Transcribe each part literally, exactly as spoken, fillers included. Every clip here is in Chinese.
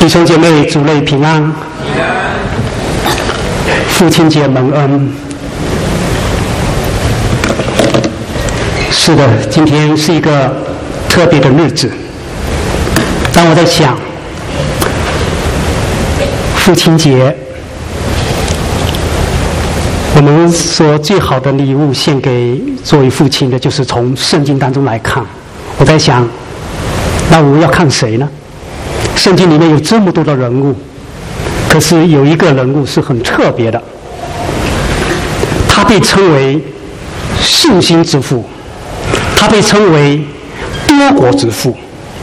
弟兄姐妹，主内平安。父亲节蒙恩。是的，今天是一个特别的日子。当我在想，父亲节，我们说最好的礼物献给作为父亲的，就是从圣经当中来看。我在想，那我要看谁呢？圣经里面有这么多的人物，可是有一个人物是很特别的，他被称为信心之父，他被称为多国之父。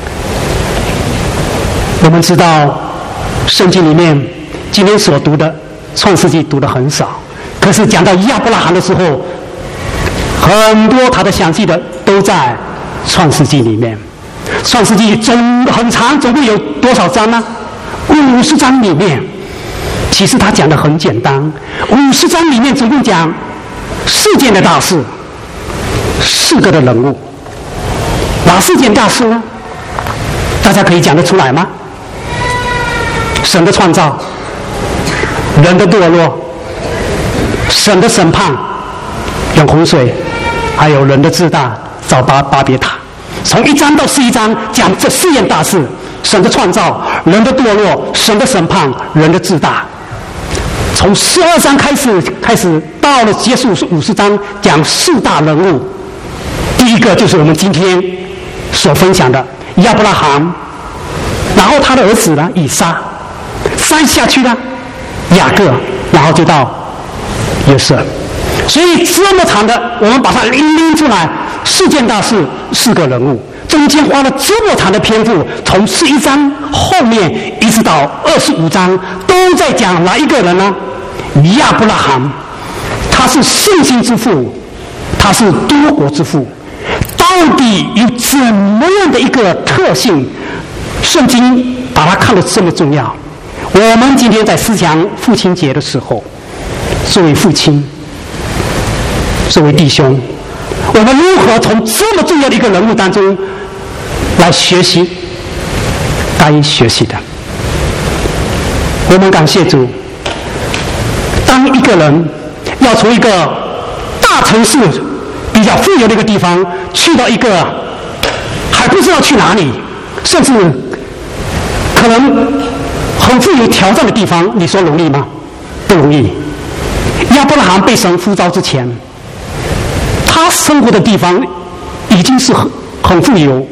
我们知道圣经里面今天所读的创世纪读的很少，可是讲到亚伯拉罕的时候，很多他的详细的都在创世纪里面。创世纪总很长，总共有多少章呢？五十章里面，其实他讲的很简单。五十章里面总共讲四件的大事，四个的人物。哪四件大事呢？大家可以讲得出来吗？神的创造，人的堕落，神的审判，用洪水，还有人的自大，造巴巴别塔。从一章到十一章讲这四件大事：神的创造、人的堕落、神的审判、人的自大。从十二章开始，开始到了结束五十章，讲四大人物。第一个就是我们今天所分享的亚伯拉罕，然后他的儿子呢以撒，再下去呢雅各，然后就到约瑟。所以这么长的，我们把它拎拎出来，四件大事，四个人物，中间花了这么长的篇幅，从十一章后面一直到二十五章，都在讲哪一个人呢？亚伯拉罕，他是信心之父，他是多国之父。到底有怎么样的一个特性？圣经把它看得这么重要。我们今天在思想父亲节的时候，作为父亲，作为弟兄，我们如何从这么重要的一个人物当中来学习该学习的？我们感谢主，当一个人要从一个大城市比较富有的一个地方去到一个还不知道去哪里，甚至可能很富有挑战的地方，你说容易吗？不容易。亚伯拉罕被神呼召之前，他生活的地方已经是很很富有、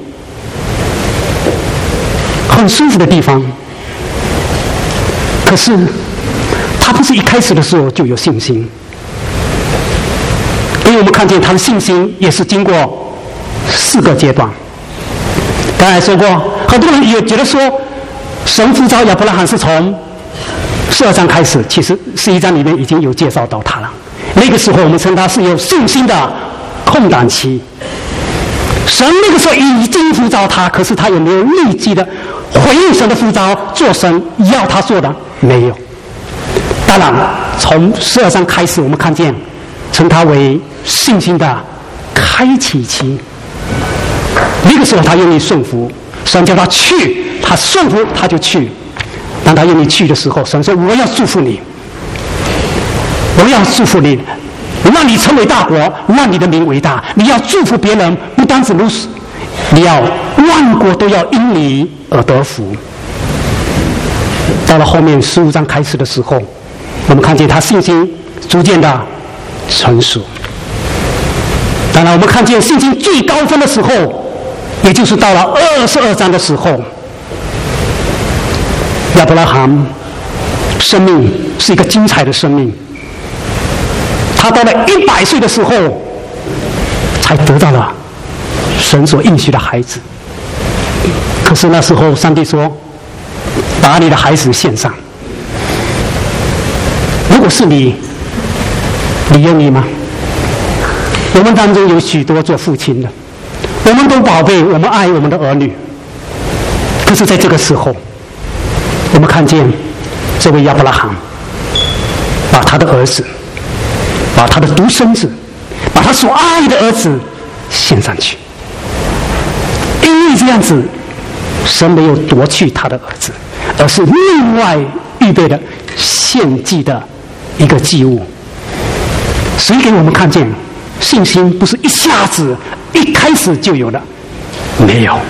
很舒服的地方，可是他不是一开始的时候就有信心，因为我们看见他的信心也是经过四个阶段。刚才说过，很多人也觉得说神呼召亚伯拉罕是从十二章开始，其实十一章里面已经有介绍到他了。那个时候我们称他是有信心的空档期。神那个时候已经呼召他，可是他有没有立即的回应神的呼召，做神要他做的？没有。当然从十二章开始，我们看见称他为信心的开启期。那个时候他愿意顺服，神叫他去，他顺服他就去。当他愿意去的时候，神说我要祝福你，我要祝福你，让你成为大国，让你的名为大。你要祝福别人，不单止如此，你要万国都要因你而得福。到了后面十五章开始的时候，我们看见他信心逐渐的成熟。当然我们看见信心最高峰的时候，也就是到了二十二章的时候，亚伯拉罕生命是一个精彩的生命。他到了一百岁的时候，才得到了神所应许的孩子。可是那时候上帝说，把你的孩子献上。如果是你，你愿意吗？我们当中有许多做父亲的，我们都宝贝，我们爱我们的儿女。可是在这个时候，我们看见这位亚伯拉罕把他的儿子，把他的独生子，把他所爱的儿子献上去。因为这样子，神没有夺去他的儿子， 而是另外预备的献祭的一个祭物。谁给我们看见信心不是一下子一开始就有的？没有。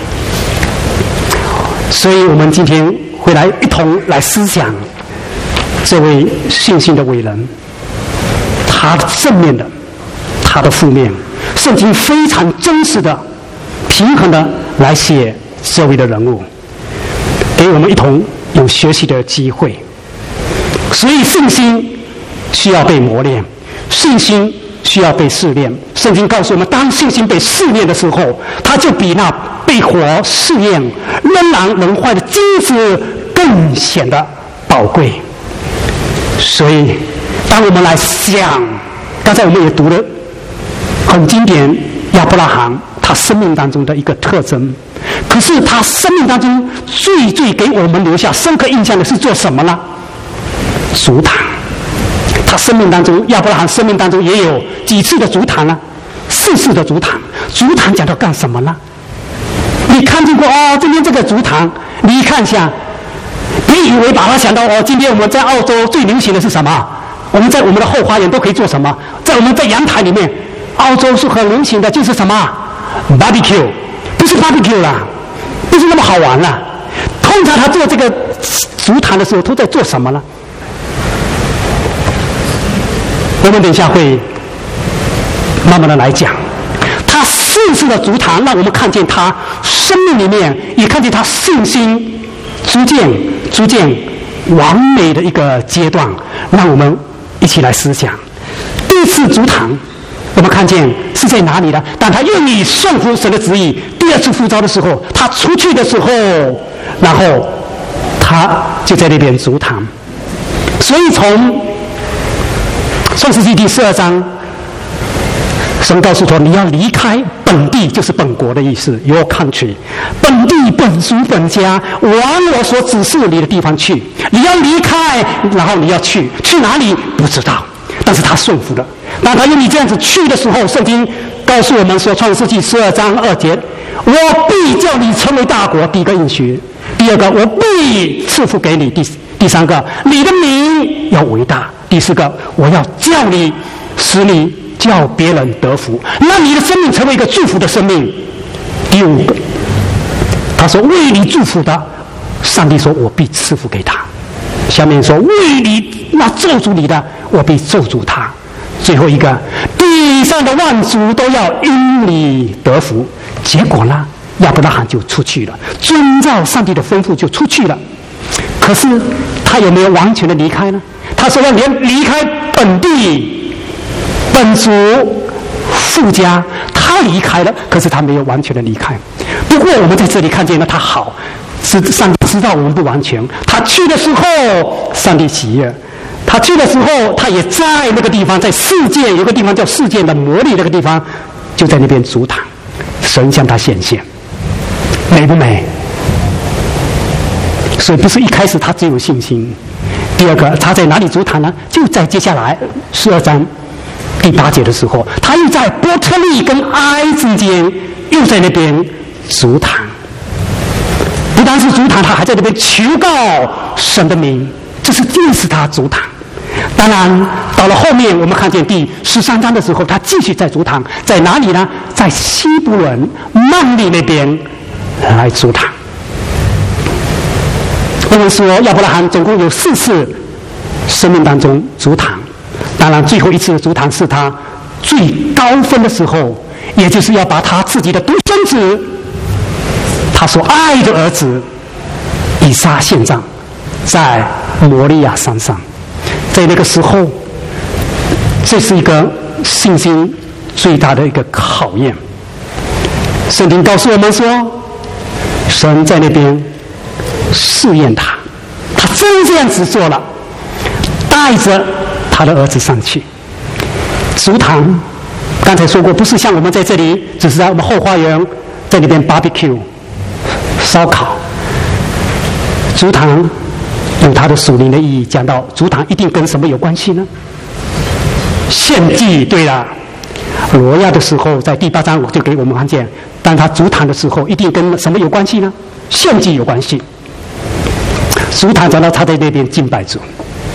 所以我们今天会来一同来思想这位信心的伟人，他的正面的，他的负面，圣经非常真实的、平衡的来写这位的人物，给我们一同有学习的机会。所以信心需要被磨练，信心需要被试炼。圣经告诉我们，当信心被试炼的时候，它就比那被火试验仍然能坏的金子更显得宝贵。所以当我们来想，刚才我们也读了很经典亚伯拉罕他生命当中的一个特征，可是他生命当中最最给我们留下深刻印象的是做什么呢？筑坛。他生命当中，亚伯拉罕生命当中也有几次的筑坛呢？四次的筑坛。筑坛讲到干什么呢？你看见过哦？今天这个筑坛，你看一下，别以为把它想到哦，今天我们在澳洲最流行的是什么？我们在我们的后花园都可以做什么？在我们在阳台里面，澳洲是很流行的，就是什么 barbecue， 不是 barbecue 啦，不是那么好玩啦。通常他做这个筑坛的时候，都在做什么呢？我们等一下会慢慢的来讲，他四次的筑坛，让我们看见他生命里面，也看见他信心逐渐逐渐完美的一个阶段，让我们一起来思想。第一次筑坛，我们看见是在哪里呢？当他愿意顺服神的旨意，第二次呼召的时候，他出去的时候，然后他就在那边筑坛。所以从创世纪第十二章，神告诉他，你要离开本地，就是本国的意思 ，your country， 本地、本族、本家，往我所指示你的地方去。你要离开，然后你要去，去哪里不知道，但是他顺服了。当他愿意这样子去的时候，圣经告诉我们说，创世纪十二章二节，我必叫你成为大国，第一个应许；第二个，我必赐福给你；第第三个，你的名要伟大；第四个，我要叫你，使你叫别人得福，让你的生命成为一个祝福的生命。第五个，他说为你祝福的，上帝说我必赐福给他。下面说为你那咒诅你的，我必咒诅他。最后一个，地上的万族都要因你得福。结果呢，亚伯拉罕就出去了，遵照上帝的吩咐就出去了。可是他有没有完全的离开呢？他说要连离开本地、本族、父家，他离开了，可是他没有完全的离开。不过我们在这里看见了他好，是上帝知道我们不完全。他去的时候，上帝喜悦；他去的时候，他也在那个地方，在世界有个地方叫世界的魔力那个地方，就在那边筑坛，神向他显现，美不美？所以不是一开始他只有信心。第二个，他在哪里筑坛呢？就在接下来十二章第八节的时候，他又在伯特利跟埃之间，又在那边筑坛。不单是筑坛，他还在那边求告神的名，这是又是他筑坛。当然，到了后面我们看见第十三章的时候，他继续在筑坛，在哪里呢？在希伯伦曼利那边来筑坛。我们说亚伯拉罕总共有四次生命当中筑坛，当然最后一次的筑坛是他最高分的时候，也就是要把他自己的独生子，他所爱的儿子以撒献上在摩利亚山上。在那个时候，这是一个信心最大的一个考验。圣经告诉我们说，神在那边试验他，他真这样子做了，带着他的儿子上去筑坛。刚才说过，不是像我们在这里，只是在我们后花园在那边 barbecue 烧烤。筑坛有它的属灵的意义。讲到筑坛一定跟什么有关系呢？献祭。对了，罗亚的时候在第八章我就给我们看见，当他筑坛的时候一定跟什么有关系呢？献祭有关系。 主坛讲到他在那边敬拜主，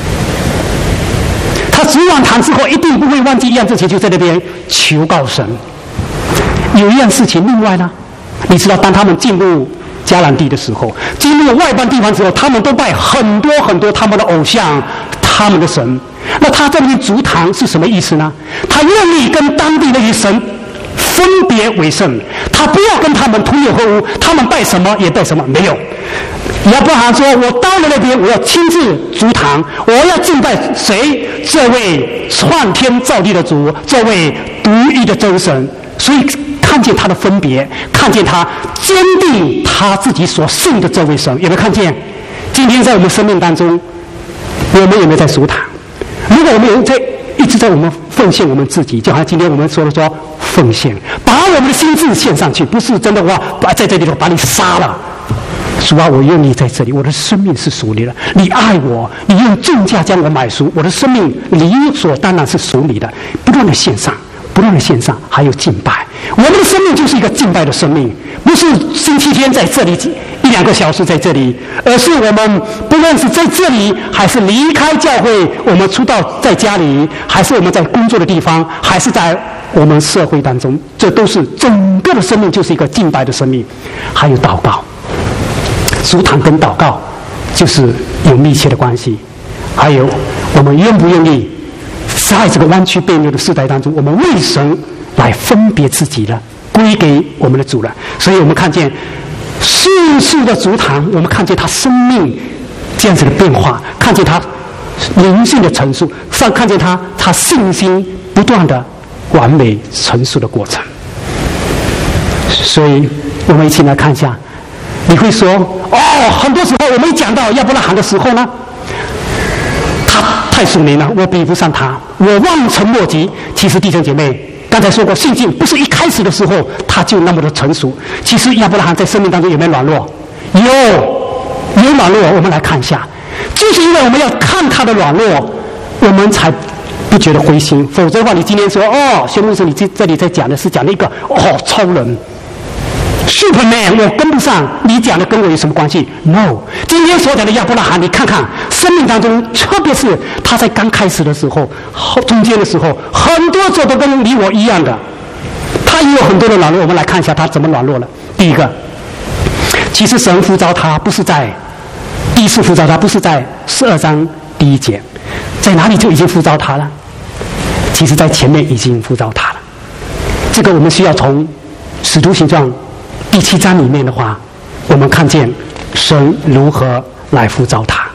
他主完坛之后一定不会忘记一样事情，就在那边求告神。有一样事情，另外呢，你知道，当他们进入迦南地的时候，进入外邦地方之后，他们都拜很多很多他们的偶像，他们的神。那他在那边筑坛是什么意思呢？他愿意跟当地那些神分别为圣，他不要跟他们同流合污，他们拜什么也拜什么，没有。亚伯拉罕说：“我到了那边，我要亲自筑坛，我要敬拜谁？这位创天造地的主，这位独一的真神。”所以看见他的分别，看见他坚定他自己所信的这位神，有没有看见？今天在我们生命当中，我们有没有在筑坛？如果我们有在一直在我们奉献我们自己，就好像今天我们说的说奉献，把我们的心智献上去，不是真的哇，把在这里头把你杀了。主啊，我愿意在这里，我的生命是属你的，你爱我，你用重价将我买赎，我的生命理所当然是属你的，不断的献上。不断的献上，还有敬拜。我们的生命就是一个敬拜的生命，不是星期天在这里一两个小时在这里，而是我们不论是在这里，还是离开教会，我们出到在家里，还是我们在工作的地方，还是在我们社会当中，这都是整个的生命就是一个敬拜的生命。还有祷告，筑坛跟祷告就是有密切的关系。还有我们愿不愿意在这个弯曲悖谬的世代当中，我们为神来分别自己了，归给我们的主了。所以我们看见世世的筑坛，我们看见他生命这样子的变化，看见他灵性的成熟，上看见他他信心不断的完美成熟的过程。所以我们一起来看一下，你会说哦，很多时候我们一讲到亚伯拉罕的时候呢，他太属灵了，我比不上他，我望尘莫及。其实弟兄姐妹，刚才说过，信心不是一开始的时候他就那么的成熟。其实亚伯拉罕在生命当中有没有软弱？有，有软弱。我们来看一下，就是因为我们要看他的软弱，我们才不觉得灰心。否则的话，你今天说哦，薛牧师，你这这里在讲的是讲那个哦超人。Superman， 我跟不上，你讲的跟我有什么关系 ？No， 今天所讲的亚伯拉罕，你看看生命当中，特别是他在刚开始的时候、中间的时候，很多时候都跟你我一样的，他也有很多的软弱。我们来看一下他怎么软弱了。第一个，其实神呼召他不是在第一次呼召他，不是在十二章第一节，在哪里就已经呼召他了？其实在前面已经呼召他了。这个我们需要从使徒行传第七章里面的话，我们看见神如何来呼召他。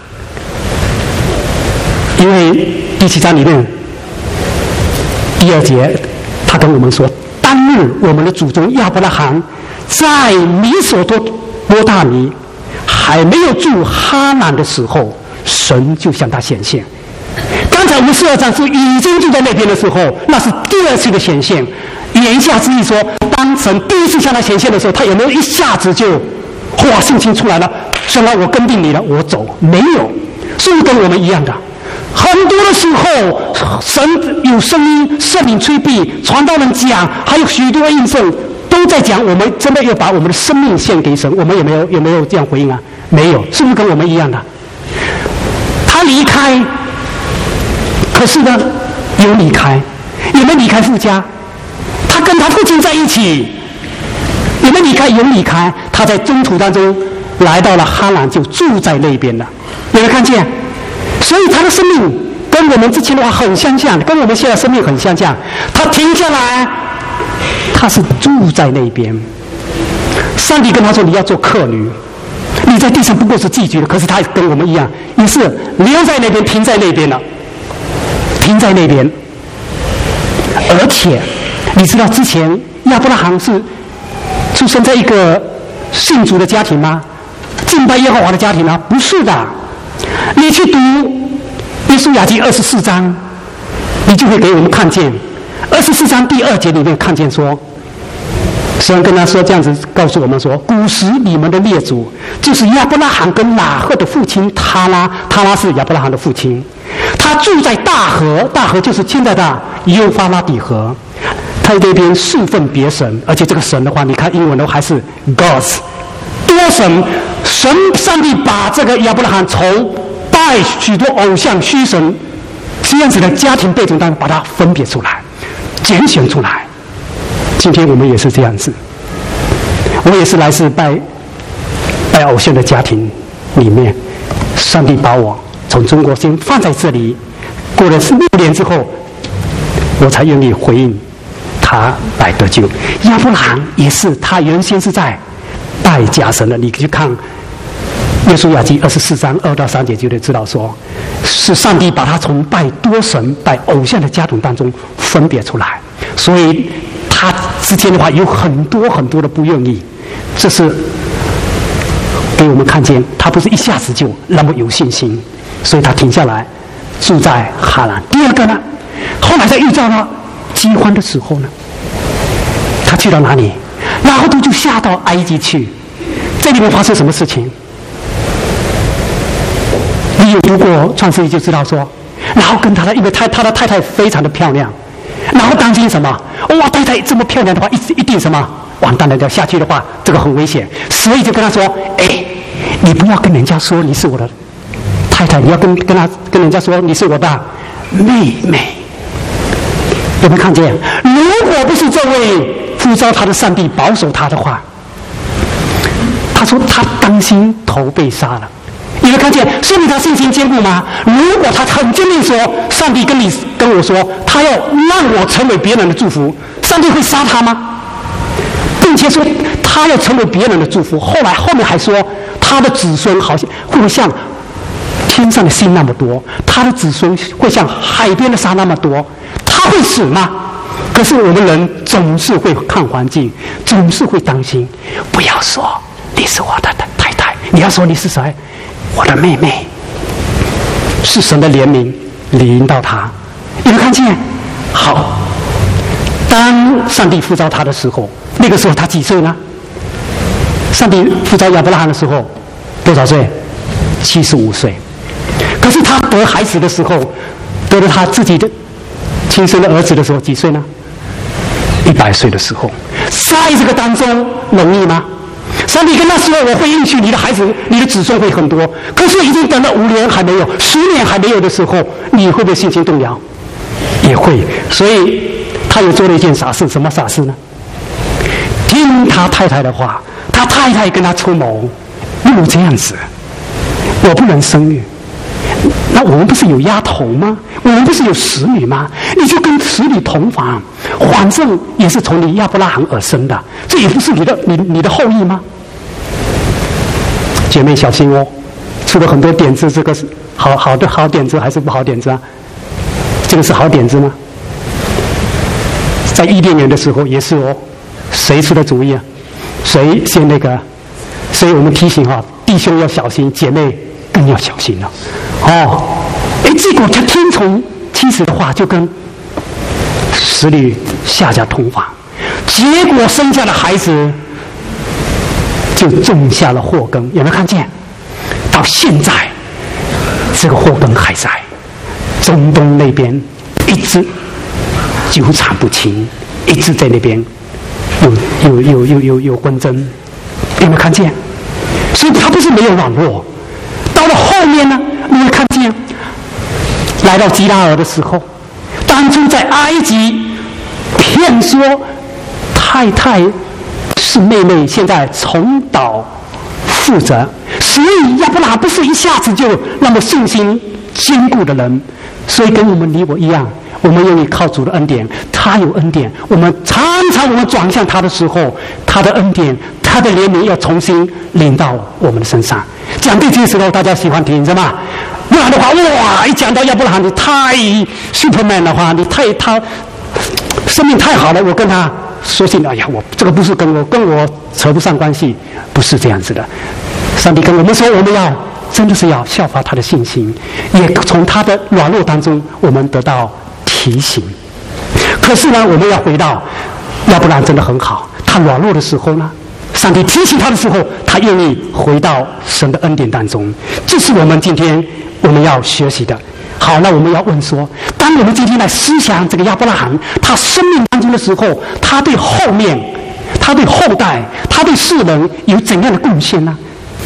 因为第七章里面第二节，他跟我们说，当日我们的祖宗亚伯拉罕在米索波大米还没有住哈南的时候，神就向他显现。刚才我们十二章是已经住在那边的时候，那是第二次的显现。言下之意说，当神第一次向他显现的时候，他有没有一下子就哇信心出来了？神啊，我跟定你了，我走。没有，是不是跟我们一样的？很多的时候，神有声音，圣灵吹闭，传道人讲，还有许多印证都在讲，我们真的要把我们的生命献给神。我们有没有有没有这样回应啊？没有，是不是跟我们一样的？他离开，可是呢，有离开，有没有离开父家？他跟他父亲在一起，有没有离开？有离开。他在中途当中来到了哈兰，就住在那边了。有没有看见？所以他的生命跟我们之前的话很相像，跟我们现在生命很相像。他停下来，他是住在那边。上帝跟他说：“你要做客旅，你在地上不过是寄居的。”可是他跟我们一样，也是留在那边，停在那边了，停在那边。而且你知道之前亚伯拉罕是出生在一个信主的家庭吗？敬拜耶和华的家庭吗？不是的。你去读约书亚记二十四章，你就会给我们看见二十四章第二节里面看见说，神跟他说这样子告诉我们说，古时你们的列祖就是亚伯拉罕跟拿赫的父亲他拉，他拉是亚伯拉罕的父亲，他住在大河，大河就是现在的幼发拉底河，他在那边侍奉别神，而且这个神的话，你看英文都还是 gods， 多神神上帝把这个亚伯拉罕从拜许多偶像虚神这样子的家庭背景当中把它分别出来，拣选出来。今天我们也是这样子，我也是来自拜拜偶像的家庭里面，上帝把我从中国先放在这里，过了六年之后，我才愿意回应他来得救。亚伯拉罕也是，他原先是在拜假神的，你去看约书亚记二十四章二到三节就得知道说，是上帝把他从拜多神、拜偶像的家庭当中分别出来，所以他之间的话有很多很多的不愿意，这是给我们看见他不是一下子就那么有信心，所以他停下来住在哈兰。第二个呢，后来在遇到了饥荒的时候呢，他去到哪里？然后他就下到埃及去。这里面发生什么事情？你有读过创世记就知道说，然后跟他的因为他他的太太非常的漂亮，然后担心什么？哇，太太这么漂亮的话，一一定什么完蛋了，要下去的话，这个很危险，所以就跟他说：“哎，你不要跟人家说你是我的太太，你要跟跟他跟人家说你是我的妹妹。”有没有看见？如果不是这位呼召他的上帝保守他的话，他说他担心头被杀了。你会看见，说明他信心坚固吗？如果他很坚定说，上帝跟你跟我说，他要让我成为别人的祝福，上帝会杀他吗？并且说他要成为别人的祝福，后来后面还说他的子孙好像会像天上的星那么多，他的子孙会像海边的沙那么多，他会死吗？可是我们人总是会看环境，总是会担心。不要说你是我的太太，你要说你是谁？我的妹妹。是神的怜悯领到他。有没有看见？好，当上帝呼召他的时候，那个时候他几岁呢？上帝呼召亚伯拉罕的时候多少岁？七十五岁。可是他得孩子的时候，得了他自己的亲生的儿子的时候几岁呢？一百岁的时候。在这个当中容易吗？上帝跟他说：“我会应许你的孩子，你的子孙会很多。”可是已经等了五年还没有，十年还没有的时候，你会不会心情动摇？也会。所以他又做了一件傻事，什么傻事呢？听他太太的话，他太太跟他出谋，不如这样子，我不能生育。那我们不是有丫头吗？我们不是有使女吗？你就跟使女同房，反正也是从你亚伯拉罕而生的，这也不是你的你你的后裔吗？姐妹小心哦，出了很多点子，这个是好好的好点子还是不好点子啊？这个是好点子吗？在伊甸园的时候也是哦，谁出的主意啊？谁先那个？所以我们提醒啊，弟兄要小心，姐妹更要小心了。哦，哎，结果他听从妻子的话，就跟使女下家同房，结果生下的孩子就种下了祸根。有没有看见？到现在，这个祸根还在，中东那边一直纠缠不清，一直在那边有有有有有有纷争。有没有看见？所以他不是没有软弱。到了后面呢，你会看见，来到基拉尔的时候，当初在埃及骗说太太是妹妹，现在重蹈覆辙。所以亚伯拉罕不是一下子就那么信心坚固的人，所以跟我们你我一样，我们愿意靠主的恩典，他有恩典，我们常常我们转向他的时候，他的恩典他的怜悯要重新临到我们的身上。讲这些时候大家喜欢听是吧？不然的话，哇，一讲到亚伯拉罕你太 Superman 的话，你太他生命太好了，我跟他说信，哎呀，我这个不是跟我跟我扯不上关系，不是这样子的。上帝跟我们说，我们要真的是要效法他的信心，也从他的软弱当中我们得到提醒。可是呢，我们要回到亚伯拉罕真的很好，他软弱的时候呢，上帝提醒他的时候，他愿意回到神的恩典当中，这是我们今天我们要学习的。好，那我们要问说，当我们今天来思想这个亚伯拉罕他生命当中的时候，他对后面他对后代他对世人有怎样的贡献呢？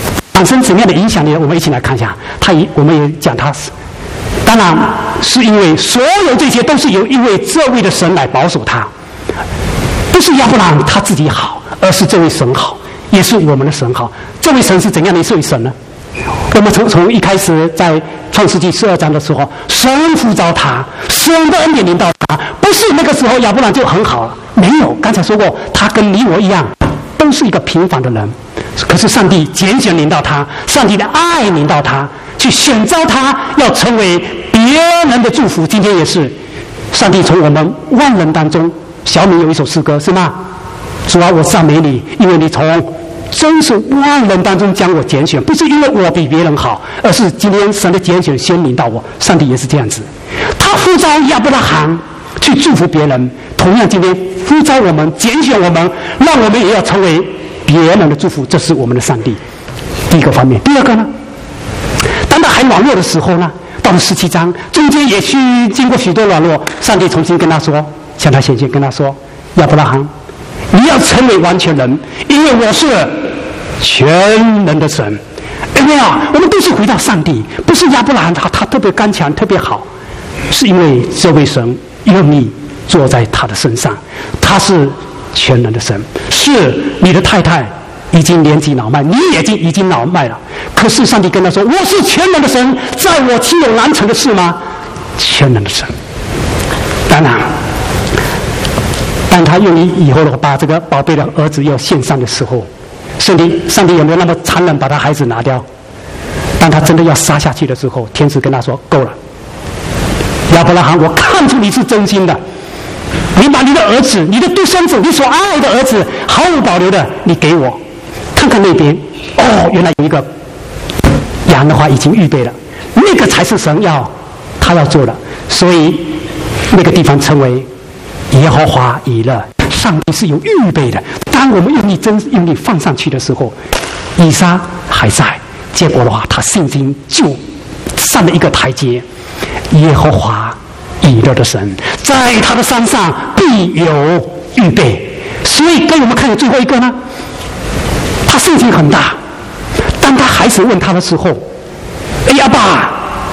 产生怎样的影响力？我们一起来看一下。他也，我们也讲他是，当然是因为所有这些都是由一位这位的神来保守他，不是亚伯拉罕他自己好，而是这位神好，也是我们的神好。这位神是怎样的一位神呢？我们从从一开始在创世纪十二章的时候，神呼召他，神的恩典临到他，不是那个时候亚伯拉罕就很好了，没有。刚才说过，他跟你我一样，都是一个平凡的人。可是上帝拣选临到他，上帝的爱临到他，去选召他要成为别人的祝福。今天也是，上帝从我们万人当中，小敏有一首诗歌是吗？主啊，我赞美你，因为你从真是万人当中将我拣选，不是因为我比别人好，而是今天神的拣选先临到我。上帝也是这样子，他呼召亚伯拉罕去祝福别人，同样今天呼召我们，拣选我们，让我们也要成为别人的祝福，这是我们的上帝。第一个方面。第二个呢，当他还软弱的时候呢，到了十七章中间也去经过许多软弱，上帝重新跟他说，向他显现跟他说，亚伯拉罕，你要成为完全人，因为我是全能的神。因为啊，我们都是回到上帝，不是亚伯拉罕他他特别刚强特别好，是因为这位神愿意坐在他的身上，他是全能的神。是你的太太已经年纪老迈，你也已经已经老迈了，可是上帝跟他说，我是全能的神，在我岂有难成的事吗？全能的神。当然当他愿意以后的把这个宝贝的儿子要献上的时候，上帝上帝有没有那么残忍把他孩子拿掉？当他真的要杀下去的时候，天使跟他说，够了，亚伯拉罕，我看出你是真心的，你把你的儿子，你的独生子，你所爱的儿子毫无保留的你给我。看看那边，哦，原来有一个羊的话已经预备了，那个才是神要他要做的，所以那个地方称为耶和华以勒。上帝是有预备的，当我们用力真用力放上去的时候，以撒还在，结果的话他信心就上了一个台阶。耶和华以勒的神在他的山上必有预备。所以给我们看的最后一个呢，他信心很大，当他孩子问他的时候，哎呀爸，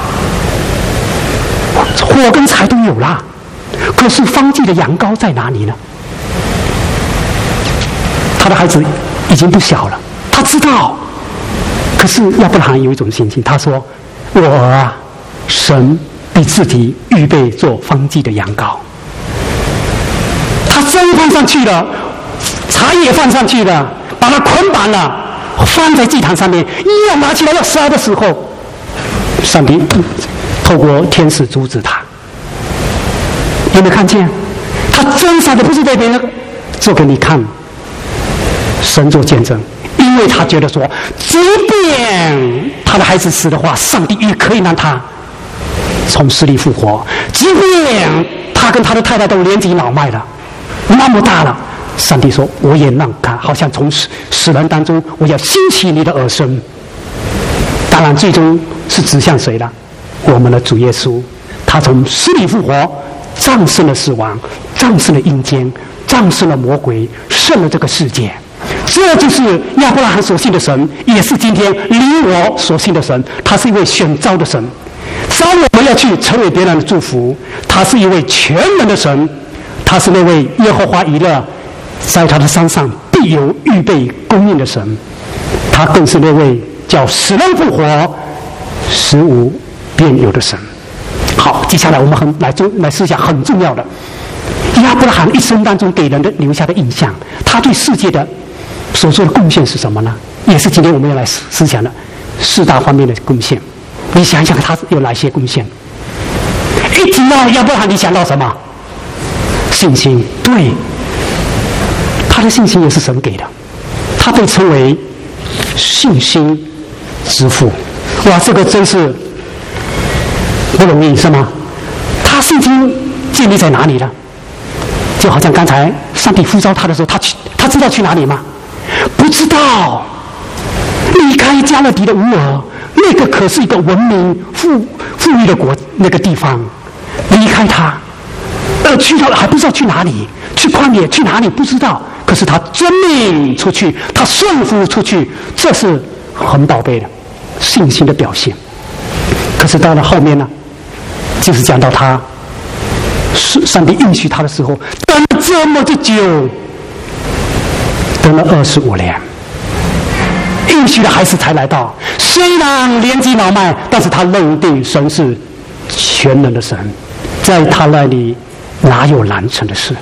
火跟柴都有了，可是方剂的羊羔在哪里呢？他的孩子已经不小了，他知道，可是亚伯拉罕有一种信心，他说，我儿啊，神必自己预备做方剂的羊羔。他真放上去了，柴也放上去了，把它捆绑了，放在祭坛上面，一要拿起来要烧的时候，上帝透过天使阻止他。有没有看见？他真杀的不是这边那个，做给你看，神做见证，因为他觉得说，即便他的孩子死的话，上帝也可以让他从死里复活。即便他跟他的太太都年纪老迈了，那么大了，上帝说，我也让他好像从死死人当中，我要兴起你的儿孙。当然最终是指向谁了？我们的主耶稣，他从死里复活，战胜了死亡，战胜了阴间，战胜了魔鬼，胜了这个世界。这就是亚伯拉罕所信的神，也是今天你我所信的神。他是一位选召的神，召我们要去成为别人的祝福。他是一位全能的神，他是那位耶和华以勒，在他的山上必有预备供应的神。他更是那位叫死人复活，使无变有的神。好，接下来我们很来中来思想很重要的亚伯拉罕一生当中给人的留下的印象，他对世界的所做的贡献是什么呢？也是今天我们要来思思想的四大方面的贡献。你想想他有哪些贡献？一提到亚伯拉罕，你想到什么？信心。对，他的信心也是神给的，他被称为信心之父。哇，这个真是不容易，是吗？他信心建立在哪里呢？就好像刚才上帝呼召他的时候，他去，他知道去哪里吗？不知道。离开加勒底的乌尔，那个可是一个文明富富裕的国，那个地方，离开他，呃，去到还不知道去哪里，去旷野去哪里不知道。可是他遵命出去，他顺服出去，这是很宝贝的信心的表现。可是到了后面呢，就是讲到他上帝应许他的时候，等了这么的久，等了二十五年，应许的孩子才来到。虽然年纪老迈，但是他认定神是全能的神，在他那里哪有难成的事？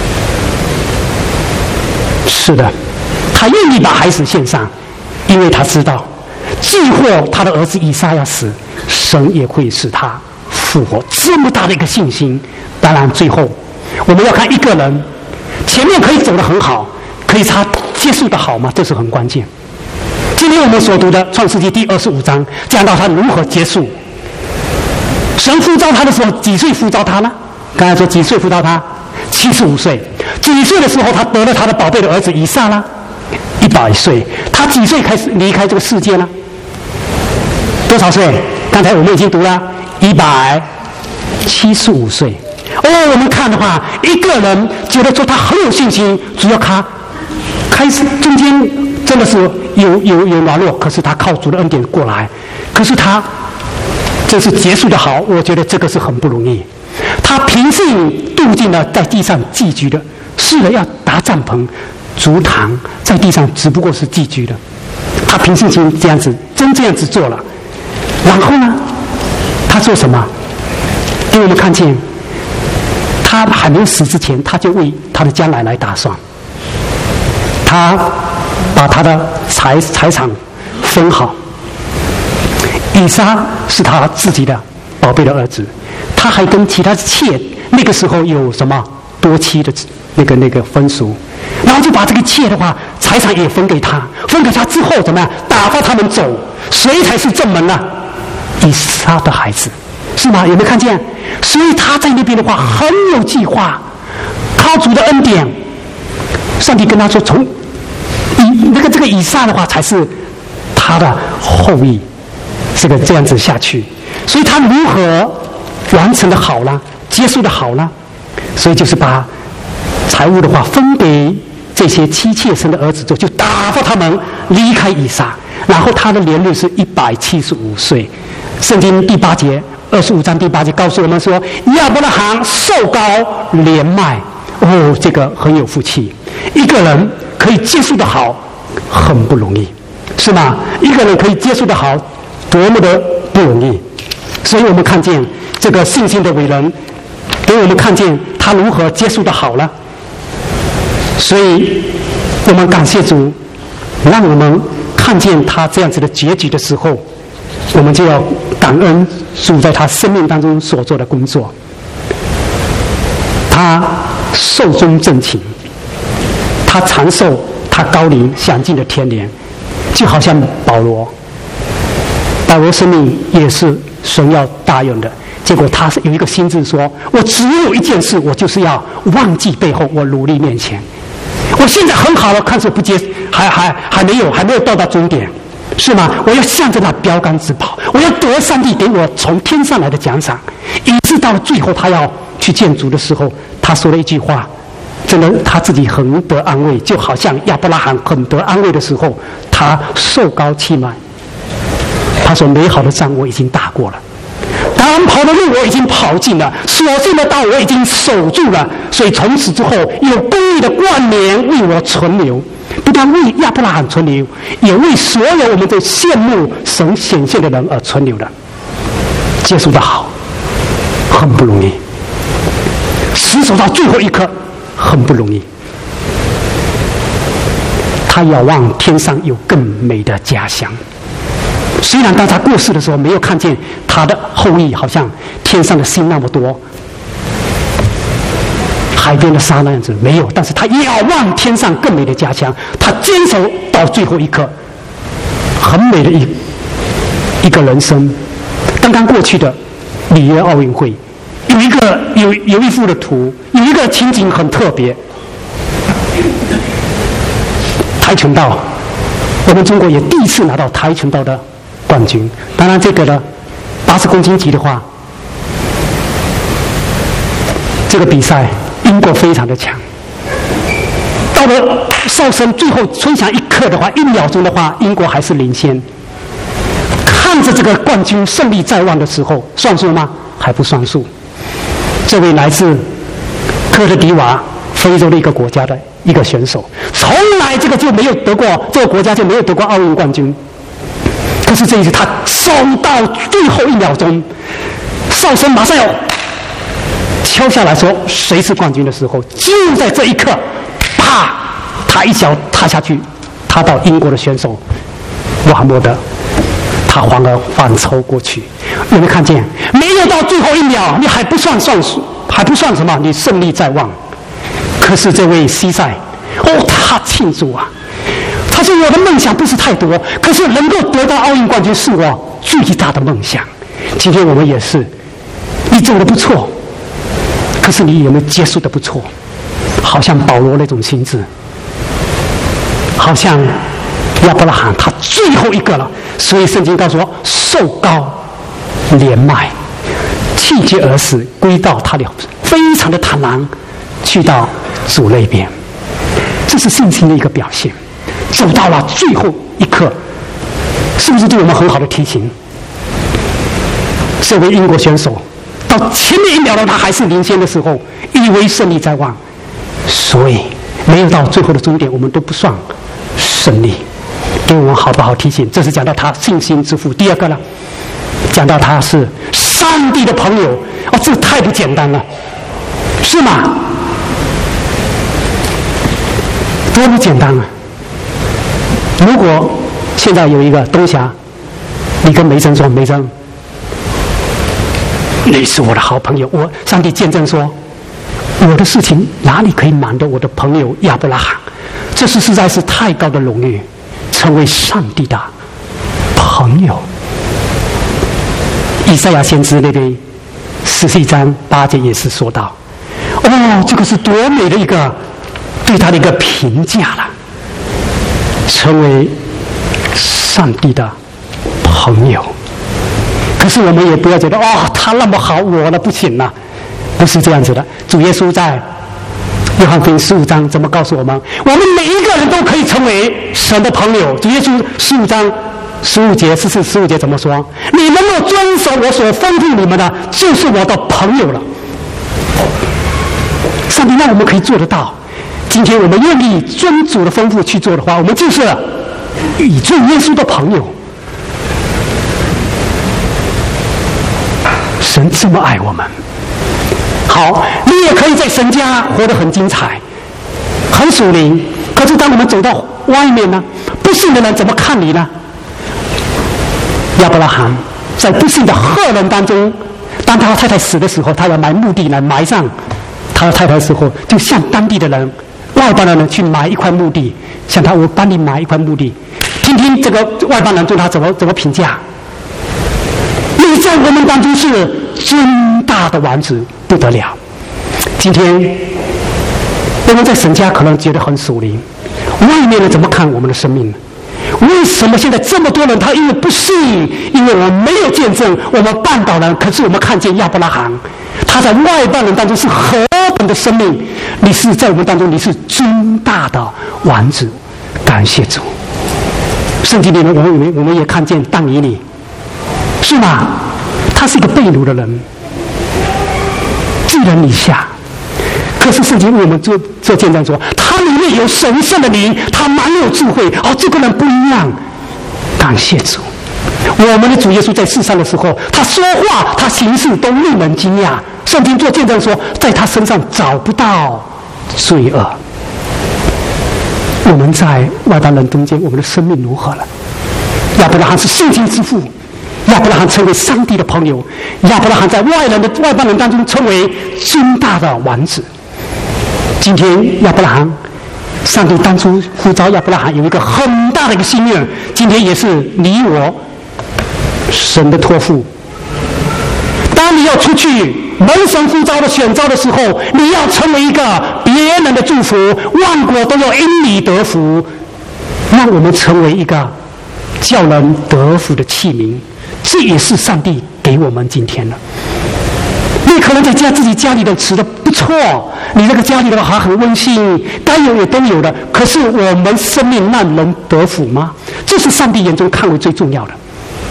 是的，他愿意把孩子献上，因为他知道，既或他的儿子以撒要死，神也会使他复活。这么大的一个信心。当然最后我们要看一个人前面可以走得很好，可以他结束得好吗？这是很关键。今天我们所读的创世纪第二十五章讲到他如何结束。神呼召他的时候几岁呼召他呢？刚才说几岁呼召他？七十五岁。几岁的时候他得了他的宝贝的儿子以撒呢？一百岁。他几岁开始离开这个世界呢？多少岁？刚才我们已经读了一百七十五岁。哦，我们看的话，一个人觉得说他很有信心，主要他开始中间真的是有有有软弱，可是他靠主的恩典过来，可是他这是结束的好，我觉得这个是很不容易。他平信度尽了在地上寄居的，是的，要搭帐篷竹堂，在地上只不过是寄居的。他平信心这样子，真这样子做了，然后呢，他做什么？因为我们看见。他还没有死之前，他就为他的将来来打算。他把他的财财产分好。以撒是他自己的宝贝的儿子，他还跟其他妾那个时候有什么多妻的那个那个风俗，然后就把这个妾的话财产也分给他，分给他之后怎么样？打发他们走，谁才是正门呢？以撒的孩子。是吗？有没有看见？所以他在那边的话很有计划，靠主的恩典，上帝跟他说，从以那个这个以撒的话才是他的后裔，这个这样子下去，所以他如何完成的好了，结束的好了，所以就是把财物的话分给这些妻妾生的儿子之后，就打发他们离开以撒，然后他的年龄是一百七十五岁。圣经第八节。二十五章第八节告诉我们说，亚伯拉罕寿高年迈。哦，这个很有福气。一个人可以接触的好，很不容易，是吗？一个人可以接触的好，多么的不容易。所以我们看见这个信心的伟人，给我们看见他如何接触的好了。所以我们感谢主，让我们看见他这样子的结局的时候，我们就要感恩主在他生命当中所做的工作。他寿终正寝，他长寿，他高龄享尽了天年，就好像保罗，保罗生命也是神要大用的。结果他有一个心志说，我只有一件事，我就是要忘记背后，我努力面前。我现在很好了，看似不接，还还还没有，还没有到达终点，是吗？我要向着那标杆直跑，我要得上帝给我从天上来的奖赏。以致到了最后，他要去见主的时候，他说了一句话，真的他自己很得安慰，就好像亚伯拉罕很得安慰的时候，他寿高气迈。他说：“美好的仗我已经打过了，当跑的路我已经跑尽了，所幸的道我已经守住了。所以从此之后，有公义的冠冕为我存留。”不但为亚伯拉罕存留，也为所有我们都羡慕神显现的人而存留的。结束的好，很不容易；死守到最后一刻，很不容易。他遥望天上有更美的家乡。虽然当他过世的时候，没有看见他的后裔，好像天上的星那么多，海边的沙那样子没有，但是他遥望天上更美的家乡，他坚守到最后一刻，很美的一一个人生。刚刚过去的里约奥运会，有一个有有一幅的图，有一个情景很特别。跆拳道，我们中国也第一次拿到跆拳道的冠军。当然，这个呢，八十公斤级的话，这个比赛英国非常的强。 到了哨声最后吹响一刻的话，一秒钟的话，英国还是领先。看着这个冠军胜利在望的时候，算数吗？还不算数。这位来自科特迪瓦非洲的一个国家的一个选手，从来这个就没有得过，这个国家就没有得过奥运冠军。可是这一次他守到最后一秒钟，哨声马上要敲下来说谁是冠军的时候，就在这一刻，啪，他一脚踏下去，踏到英国的选手穆罕默德，他反而反抽过去。有没有看见？没有到最后一秒，你还不算算数，还不算什么，你胜利在望。可是这位西塞，哦，他庆祝啊！他说：“我的梦想不是太多，可是能够得到奥运冠军是我最大的梦想。”今天我们也是，你走得不错，可是你有没有结束得不错？好像保罗那种心智，好像亚伯拉罕他最后一个了。所以圣经告诉我：受膏连麦，气绝而死，归到他的非常的坦然，去到主那边。这是信心的一个表现。走到了最后一刻，是不是对我们很好的提醒？这位英国选手到前面一秒了，他还是领先的时候，以为胜利在望，所以没有到最后的终点，我们都不算胜利。给我们好不好提醒？这是讲到他信心之父。第二个呢，讲到他是上帝的朋友。哦，这太不简单了，是吗？多么简单啊！如果现在有一个东霞，你跟梅珍说：“梅珍，你是我的好朋友。”我上帝见证说，我的事情哪里可以瞒得我的朋友亚伯拉罕？这是实在是太高的荣誉，成为上帝的朋友。以赛亚先知那边十四章八节也是说到，哦，这个是多美的一个对他的一个评价了。成为上帝的朋友。可是我们也不要觉得哦，他那么好，我呢不行了，不是这样子的。主耶稣在约翰福音十五章怎么告诉我们？我们每一个人都可以成为神的朋友。主耶稣十五章十五节、十四、十五节怎么说？你能够遵守我所吩咐你们的，就是我的朋友了。上帝让我们可以做得到。今天我们愿意遵主的吩咐去做的话，我们就是与主耶稣的朋友。神这么爱我们，好，你也可以在神家活得很精彩，很属灵。可是当我们走到外面呢，不信的人怎么看你呢？亚伯拉罕在不信的赫人当中，当他太太死的时候，他要埋墓地来埋葬他的太太的时候，就向当地的人。外邦人呢去买一块墓地，向他我帮你买一块墓地，听听这个外邦人对他怎么怎么评价。你在我们当中是尊大的王子，不得了。今天我们在神家可能觉得很属灵，外面人怎么看我们的生命呢？为什么现在这么多人他因为不信，因为我们没有见证，我们绊倒人，可是我们看见亚伯拉罕，他在外邦人当中是何等的生命，你是在我们当中你是尊大的王子，感谢主。圣经里面我们我们也看见但以理，是吗？他是一个被掳的人，寄人篱下，可是圣经为我们做做见证说，他里面有神圣的灵，他蛮有智慧。哦，这个人不一样，感谢主。我们的主耶稣在世上的时候，他说话，他行事都令人惊讶。圣经做见证说，在他身上找不到罪恶。我们在外邦人中间，我们的生命如何了？亚伯拉罕是信心之父，亚伯拉罕成为上帝的朋友，亚伯拉罕在外人的外邦人当中成为尊大的王子。今天亚伯拉罕，上帝当初呼召亚伯拉罕有一个很大的一个心愿，今天也是你我神的托付。当你要出去蒙神呼召的选召的时候，你要成为一个别人的祝福，万国都要因你得福，让我们成为一个叫人得福的器皿。这也是上帝给我们今天的。你可可能在家自己家里的吃的不错，你那个家里的还很温馨，该有也都有的。可是我们生命那能得福吗？这是上帝眼中看为最重要的。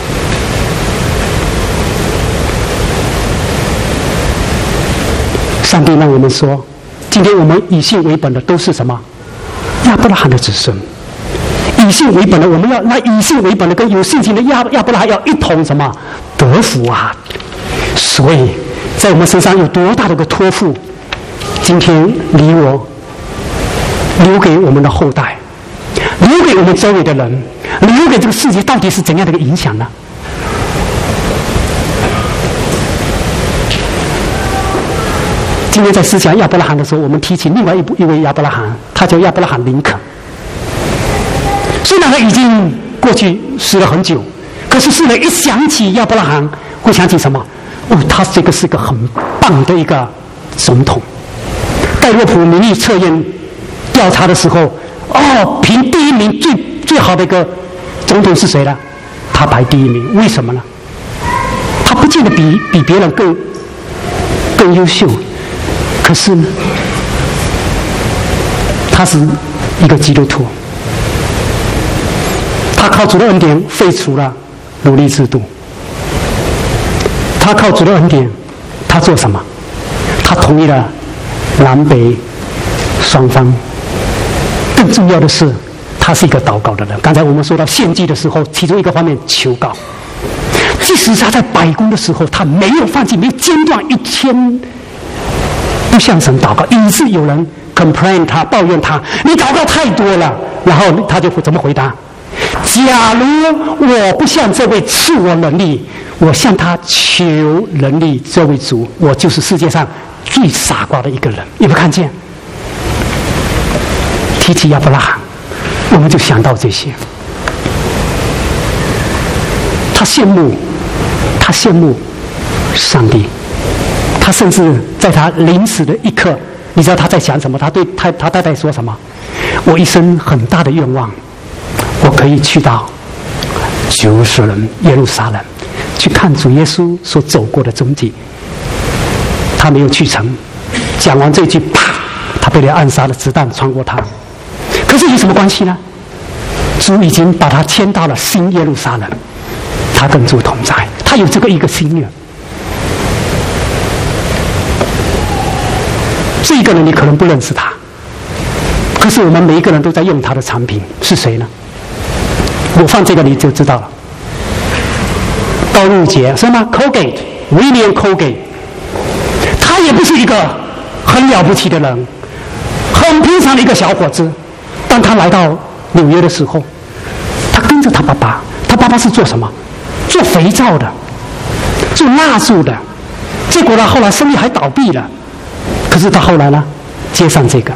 上帝让我们说，今天我们以信为本的都是什么？亚伯拉罕的子孙。以信为本的，我们要那以信为本的跟有信心的亚亚伯拉罕要一同什么得福啊！所以在我们身上有多大的个托付，今天你我留给我们的后代，留给我们周围的人，留给这个世界，到底是怎样的一个影响呢？今天在思想亚伯拉罕的时候，我们提起另外一一位亚伯拉罕，他叫亚伯拉罕林肯。虽然他已经过去死了很久，可是世人一想起亚伯拉罕，会想起什么？哦，他这个是个很棒的一个总统。盖洛普民意测验调查的时候，哦，评第一名最最好的一个总统是谁呢？他排第一名，为什么呢？他不见得比比别人更更优秀，可是呢，他是一个基督徒。他靠主的恩典废除了奴隶制度，他靠主的恩典，他做什么？他同意了南北双方。更重要的是，他是一个祷告的人。刚才我们说到献祭的时候，其中一个方面求告。即使他在白宫的时候，他没有放弃，没有间断一天不向神祷告，以致有人 complain 他，抱怨他，你祷告太多了。然后他就怎么回答？假如我不向这位赐我能力，我向他求能力，这位主，我就是世界上最傻瓜的一个人。有没有看见？提起亚伯拉罕，我们就想到这些。他羡慕，他羡慕上帝，他甚至在他临死的一刻，你知道他在想什么？他对他他太太说什么？我一生很大的愿望，我可以去到耶路撒冷，耶路撒冷去看主耶稣所走过的踪迹。他没有去成。讲完这句，啪，他被人暗杀的子弹穿过他。可是有什么关系呢？主已经把他迁到了新耶路撒冷，他跟主同在，他有这个一个心愿。这个人你可能不认识他，可是我们每一个人都在用他的产品，是谁呢？我放这个你就知道了。高露洁什么 Colgate William Colgate， 他也不是一个很了不起的人，很平常的一个小伙子。当他来到纽约的时候，他跟着他爸爸，他爸爸是做什么？做肥皂的，做蜡烛的。结果呢，后来生意还倒闭了。可是他后来呢，接上这个，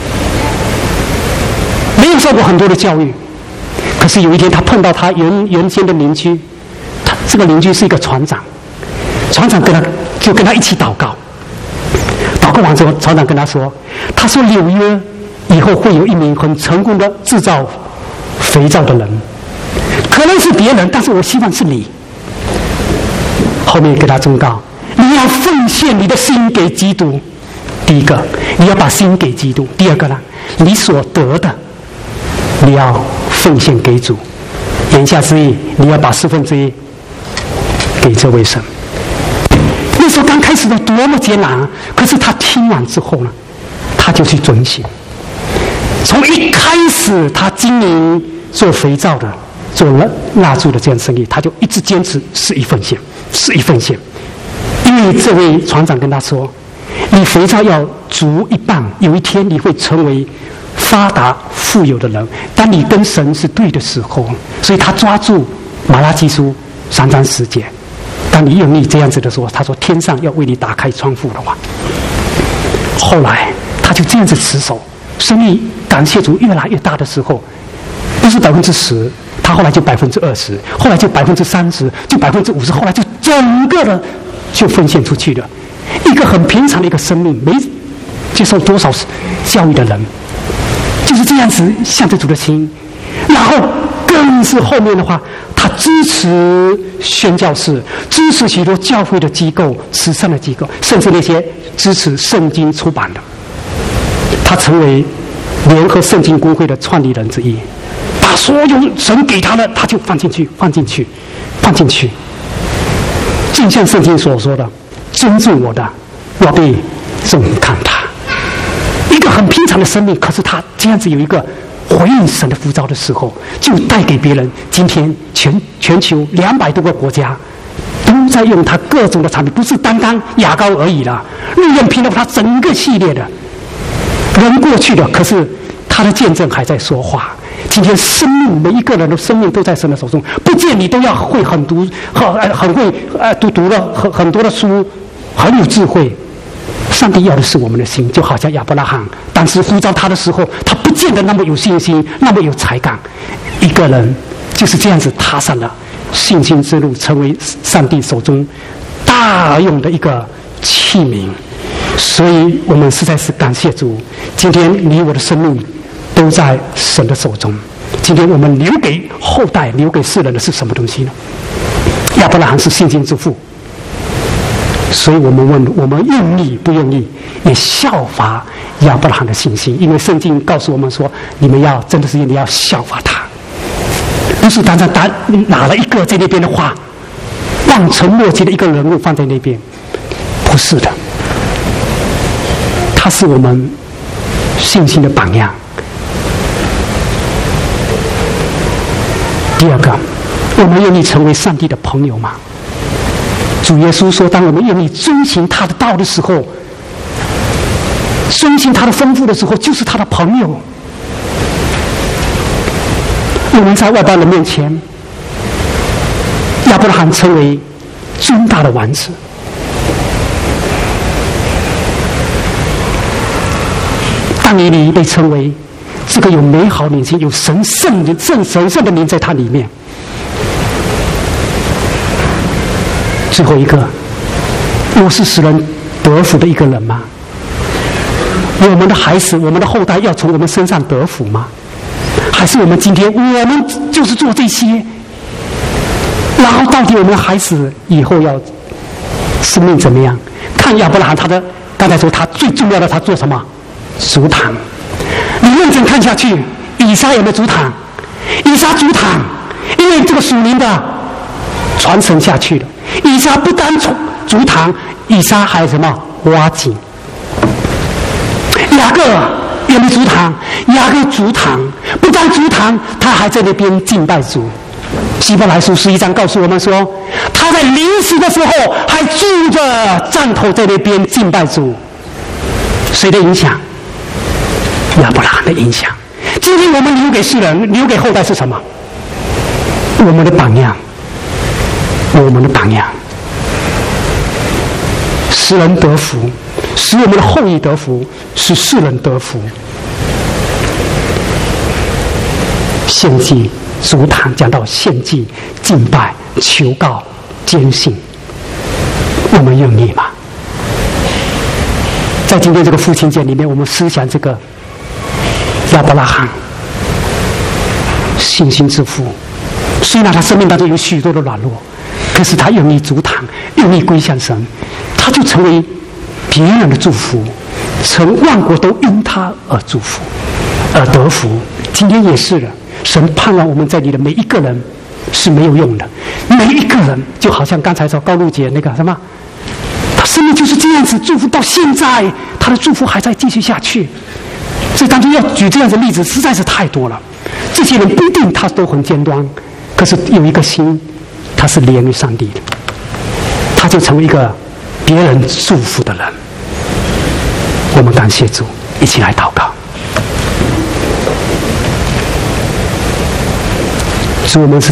没有受过很多的教育。可是有一天，他碰到他原原先的邻居，他这个邻居是一个船长，船长跟他就跟他一起祷告。祷告完之后，船长跟他说：“他说纽约以后会有一名很成功的制造肥皂的人，可能是别人，但是我希望是你。”后面给他忠告：你要奉献你的心给基督。第一个，你要把心给基督；第二个呢，你所得的，你要奉献给主。言下之意，你要把四分之一给这位神。那时候刚开始的多么艰难啊！可是他听完之后呢，他就去遵行。从一开始，他经营做肥皂的、做蜡烛的这样生意，他就一直坚持是一份献，是一份献。因为这位船长跟他说：“你肥皂要足一半，有一天你会成为发达富有的人。当你跟神是对的时候，所以他抓住马拉基书三章十节。当你用力这样子的时候，他说天上要为你打开窗户的话。后来他就这样子持守，生意感谢主越来越大的时候，不是百分之十，他后来就百分之二十，后来就百分之三十，就百分之五十，后来就整个的就奉献出去了。一个很平常的一个生命，没接受多少教育的人，就是这样子向着主的心，然后更更是后面的话，他支持宣教士，支持许多教会的机构、慈善的机构，甚至那些支持圣经出版的。他成为联合圣经公会的创立人之一，把所有神给他的，他就放进去，放进去，放进去。正像圣经所说的：“尊重我的，我必重看他。”一个很平常的生命，可是他这样子有一个回应神的呼召的时候，就带给别人。今天全全球两百多个国家都在用它各种的产品，不是单单牙膏而已了。日用品的它整个系列的，人过去的，可是他的见证还在说话。今天生命，每一个人的生命都在神的手中，不见你都要会很读，很很会呃读读了很很多的书，很有智慧。上帝要的是我们的心，就好像亚伯拉罕当时呼召他的时候，他不见得那么有信心，那么有才干。一个人就是这样子踏上了信心之路，成为上帝手中大用的一个器皿。所以我们实在是感谢主，今天你我的生命都在神的手中。今天我们留给后代、留给世人的是什么东西呢？亚伯拉罕是信心之父。所以我们问，我们愿意不愿意也效法亚伯拉罕的信心？因为圣经告诉我们说，你们要真的是你要效法他，不是单单拿拿了一个在那边的话，望尘莫及的一个人物放在那边，不是的，他是我们信心的榜样。第二个，我们愿意成为上帝的朋友吗？主耶稣说，当我们愿意遵行他的道的时候，遵行他的吩咐的时候，就是他的朋友。我们在外邦人面前，亚伯拉罕成为尊大的王子，但以理被称为这个有美好灵性、有神圣的圣神圣的灵在他里面。最后一个，我是使人得福的一个人吗？我们的孩子、我们的后代要从我们身上得福吗？还是我们今天我们就是做这些，然后到底我们的孩子以后要生命怎么样？看亚伯拉罕，他的刚才说他最重要的，他做什么？筑坛。你认真看下去，以撒有没有筑坛？以撒筑坛，因为这个属灵的传承下去了。以撒不单筑坛，以撒还有什么？挖井。雅各有没有筑坛？雅各筑坛，不但筑坛，他还在那边敬拜主。希伯来书十一章告诉我们说，他在临死的时候还住着帐头在那边敬拜主。谁的影响？亚伯拉罕的影响。今天我们留给世人、留给后代是什么？我们的榜样，我们的榜样，使人得福，使我们的后裔得福，使世人得福。献祭、筑坛，讲到献祭、敬拜、求告、坚信，我们愿意吗？在今天这个父亲节里面，我们思想这个亚伯拉罕，信心之父。虽然他生命当中有许多的软弱，可是他愿意筑坛，愿意归向神，他就成为别人的祝福，成万国都因他而祝福，而得福。今天也是了，神盼望我们在里的每一个人是没有用的，每一个人就好像刚才说高露姐那个什么，他生命就是这样子祝福到现在，他的祝福还在继续下去。这当中要举这样的例子实在是太多了。这些人不一定他都很尖端，可是有一个心，他是连于上帝的，他就成为一个别人祝福的人。我们感谢主，一起来祷告。主，我们是